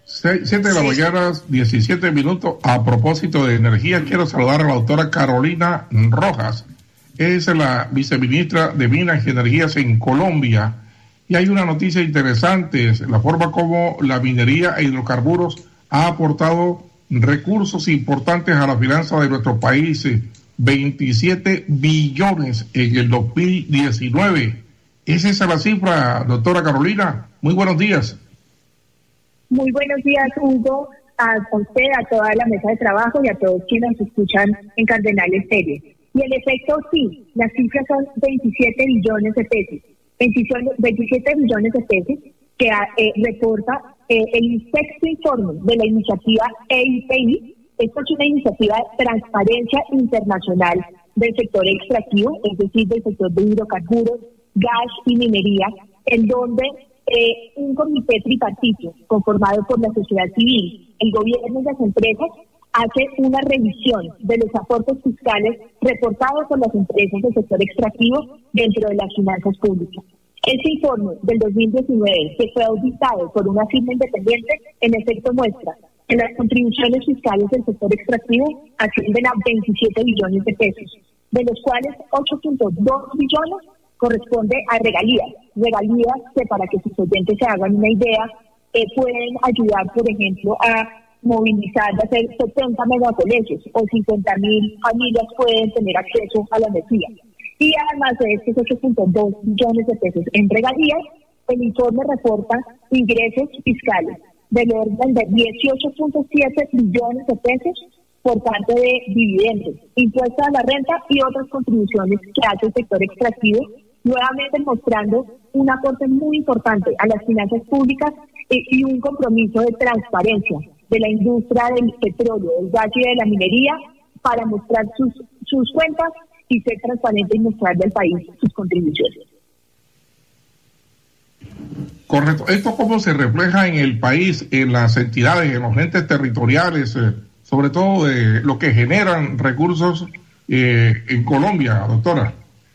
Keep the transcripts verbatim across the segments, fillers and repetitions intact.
Siete de la mañana, diecisiete minutos. A propósito de energía, quiero saludar a la doctora Carolina Rojas. Es la viceministra de Minas y Energías en Colombia. Y hay una noticia interesante, la forma como la minería e hidrocarburos ha aportado recursos importantes a la finanza de nuestro país. veintisiete billones en el dos mil diecinueve. ¿Es esa la cifra, doctora Carolina? Muy buenos días. Muy buenos días, Hugo, a usted, a toda la mesa de trabajo y a todos quienes nos escuchan en Cardenal Estéreo. Y en efecto, sí, las cifras son veintisiete billones de pesos. veintisiete billones de pesos que eh, reporta eh, el sexto informe de la iniciativa E I P I. Esto es una iniciativa de transparencia internacional del sector extractivo, es decir, del sector de hidrocarburos, gas y minería, en donde Eh, un comité tripartito conformado por la sociedad civil, el gobierno y las empresas hace una revisión de los aportes fiscales reportados por las empresas del sector extractivo dentro de las finanzas públicas. Este informe del dos mil diecinueve, que fue auditado por una firma independiente, en efecto muestra que las contribuciones fiscales del sector extractivo ascienden a veintisiete billones de pesos, de los cuales ocho punto dos billones corresponde a regalías, regalías que, para que sus oyentes se hagan una idea, eh, pueden ayudar, por ejemplo, a movilizar, a hacer setenta megacolegios o cincuenta mil familias pueden tener acceso a la energía. Y además de estos ocho punto dos billones de pesos en regalías, el informe reporta ingresos fiscales del orden de dieciocho punto siete billones de pesos por parte de dividendos, impuestos a la renta y otras contribuciones que hace el sector extractivo, nuevamente mostrando un aporte muy importante a las finanzas públicas y un compromiso de transparencia de la industria del petróleo, del gas y de la minería para mostrar sus, sus cuentas y ser transparente y mostrarle al país sus contribuciones. Correcto. ¿Esto cómo se refleja en el país, en las entidades, en los entes territoriales, eh, sobre todo de lo que generan recursos eh, en Colombia, doctora?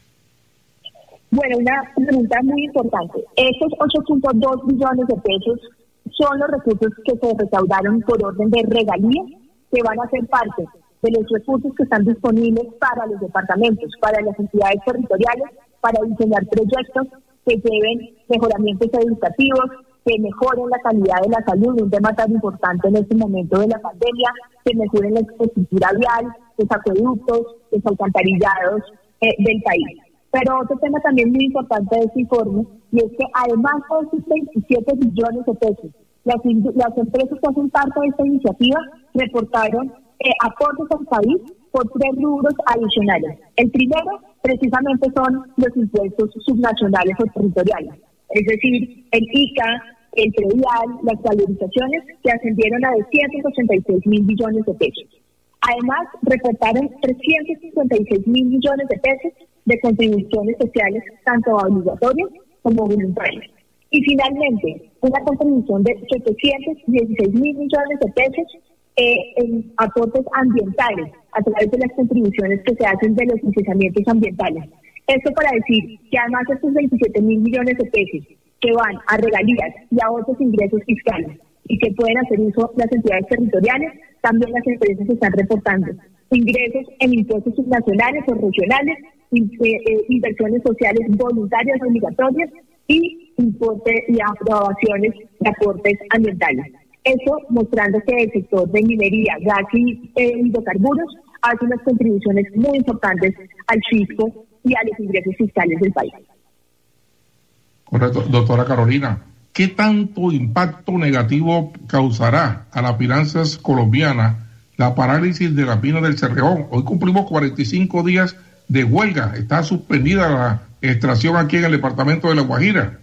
Bueno, una pregunta muy importante. Estos ocho punto dos billones de pesos son los recursos que se recaudaron por orden de regalías, que van a ser parte de los recursos que están disponibles para los departamentos, para las entidades territoriales, para diseñar proyectos que lleven mejoramientos educativos, que mejoren la calidad de la salud, un tema tan importante en este momento de la pandemia, que mejoren la infraestructura vial, los acueductos, los alcantarillados eh, del país. Pero otro tema también muy importante de este informe, y es que además de estos veintisiete billones de pesos, las, las empresas que hacen parte de esta iniciativa reportaron eh, aportes al país por tres rubros adicionales. El primero, precisamente, son los impuestos subnacionales o territoriales, es decir, el I C A, el predial, las valorizaciones, que ascendieron a doscientos ochenta y seis mil millones de pesos. Además, reportaron trescientos cincuenta y seis mil millones de pesos de contribuciones sociales, tanto obligatorias como voluntarias. Y finalmente, una contribución de setecientos dieciséis mil millones de pesos eh, en aportes ambientales, a través de las contribuciones que se hacen de los licenciamientos ambientales. Esto para decir que además de estos veintisiete mil millones de pesos que van a regalías y a otros ingresos fiscales y que pueden hacer uso las entidades territoriales, también las empresas están reportando ingresos en impuestos subnacionales o regionales, in, eh, eh, inversiones sociales voluntarias obligatorias y importe y aprobaciones de aportes ambientales. Eso mostrando que el sector de minería, gas y eh, hidrocarburos hace unas contribuciones muy importantes al fisco y a los ingresos fiscales del país. Correcto. Doctora Carolina, ¿qué tanto impacto negativo causará a las finanzas colombianas la parálisis de la mina del Cerrejón? Hoy cumplimos cuarenta y cinco días de huelga. Está suspendida la extracción aquí en el departamento de La Guajira.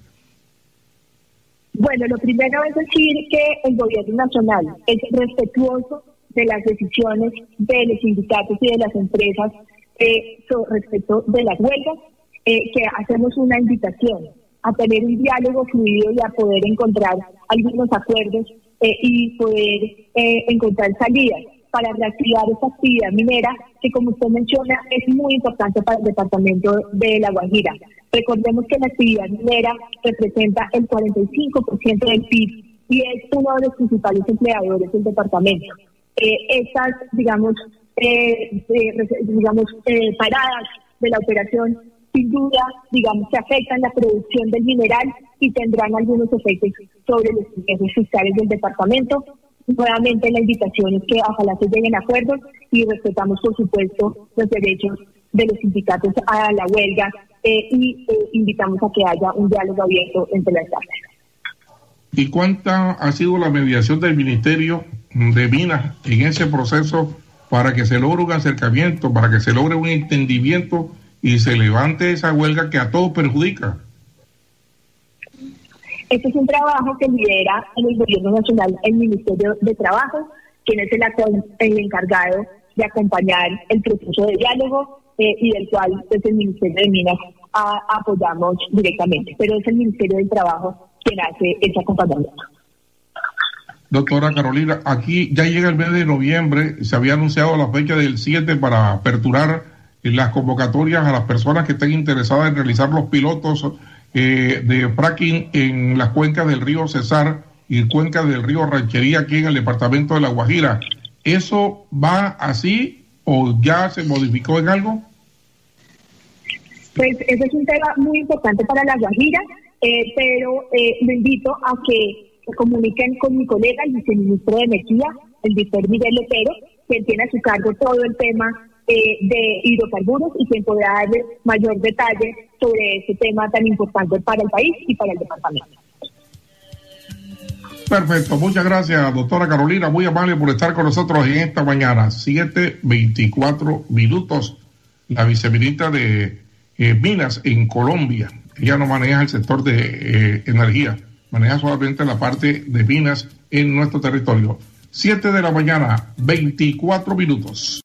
Bueno, lo primero es decir que el gobierno nacional es respetuoso de las decisiones de los sindicatos y de las empresas eh, respecto de las huelgas, eh, que hacemos una invitación a tener un diálogo fluido y a poder encontrar algunos acuerdos eh, y poder eh, encontrar salidas para reactivar esta actividad minera que, como usted menciona, es muy importante para el departamento de La Guajira. Recordemos que la actividad minera representa el cuarenta y cinco por ciento del P I B y es uno de los principales empleadores del departamento. Eh, estas, digamos, eh, eh, digamos eh, paradas de la operación, sin duda, digamos, que afectan la producción del mineral y tendrán algunos efectos sobre los ingresos fiscales del departamento. Nuevamente, la invitación es que ojalá se lleguen a acuerdos y respetamos, por supuesto, los derechos de los sindicatos a la huelga eh, y eh, invitamos a que haya un diálogo abierto entre las partes. ¿Y cuánta ha sido la mediación del Ministerio de Minas en ese proceso para que se logre un acercamiento, para que se logre un entendimiento y se levante esa huelga que a todos perjudica? Este es un trabajo que lidera en el Gobierno Nacional el Ministerio de Trabajo, quien es el, el encargado de acompañar el proceso de diálogo eh, y del cual desde el Ministerio de Minas a, apoyamos directamente. Pero es el Ministerio del Trabajo quien hace ese acompañamiento. Doctora Carolina, aquí ya llega el mes de noviembre, se había anunciado la fecha del siete para aperturar las convocatorias a las personas que estén interesadas en realizar los pilotos eh, de fracking en las cuencas del río Cesar y cuencas del río Ranchería aquí en el departamento de La Guajira. ¿Eso va así o ya se modificó en algo? Pues ese es un tema muy importante para La Guajira, eh, pero eh, lo invito a que se comuniquen con mi colega, el viceministro de Energía, el doctor Miguel Lopero, quien tiene a su cargo todo el tema eh, de hidrocarburos y quien podrá darle mayor detalle sobre este tema tan importante para el país y para el departamento. Perfecto, muchas gracias, doctora Carolina, muy amable por estar con nosotros en esta mañana. siete veinticuatro minutos, la viceministra de eh, Minas en Colombia. Ella no maneja el sector de eh, energía, maneja solamente la parte de minas en nuestro territorio. siete de la mañana, veinticuatro minutos.